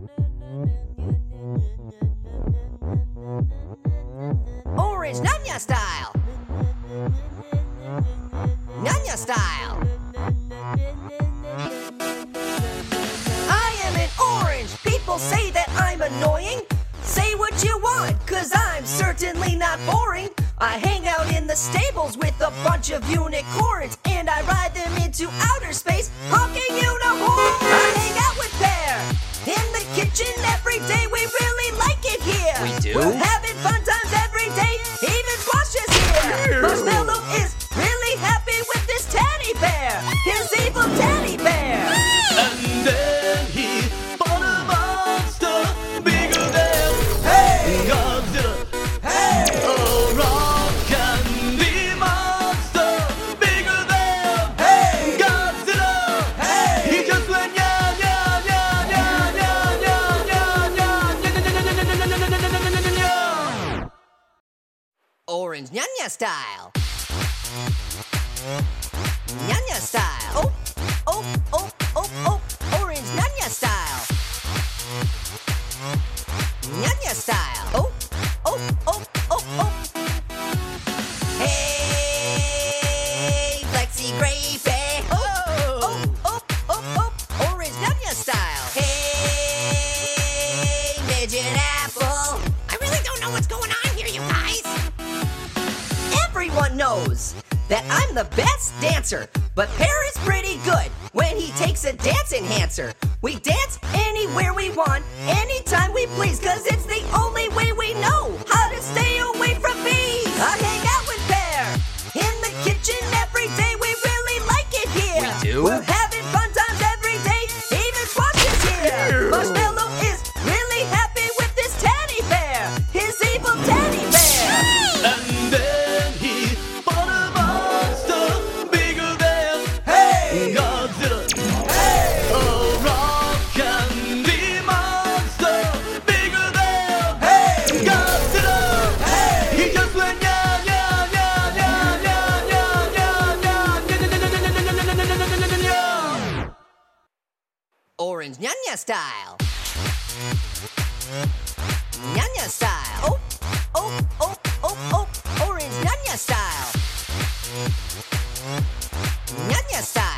Orange Nanya style. Nanya style. I am an orange. People say that I'm annoying. Say what you want, cause I'm certainly not boring. I hang out in the stables with a bunch of unicorns, and I ride them into outer space, honking unicorns. I hang out with Pear in the kitchen every day. We really like it here. We do? We're having fun times every day. Even Squash is here. Marshmallow is really happy with this teddy bear. His evil teddy bear. And then he fought a monster bigger than Godzilla. A rock candy monster bigger than Godzilla. He just went yeah, yeah, yeah, yeah, yeah, yeah, yeah, yeah, yeah. Orange Nanya style. Nanya style. Oh, oh, oh, oh, oh. Orange Nanya style. Nanya style. Oh, oh, oh, oh, oh. Hey, Flexi Gravy. Oh, oh, oh, oh, oh. Orange Nanya style. Hey, Midget Apple. I really don't know what's going on here, you guys. Everyone knows that I'm the best dancer, but Pear is pretty good when he takes a dance enhancer. We dance anywhere we want, anytime we please, cause it's the only way we know how to stay away from bees. I hang out with Pear in the kitchen every day. We really like it here. We do? We're having fun times every day. Even Squash is here. Marshmallow is really happy with this teddy bear. His evil teddy bear. And then he fought a monster bigger than Godzilla. A rock candy monster bigger than Godzilla. He just went yeah, yeah, yeah, yeah, yeah, yeah, yeah, yeah. Orange Nanya style. Nanya style. Oh, oh, oh, oh, oh. Orange Nanya style. Nanya style.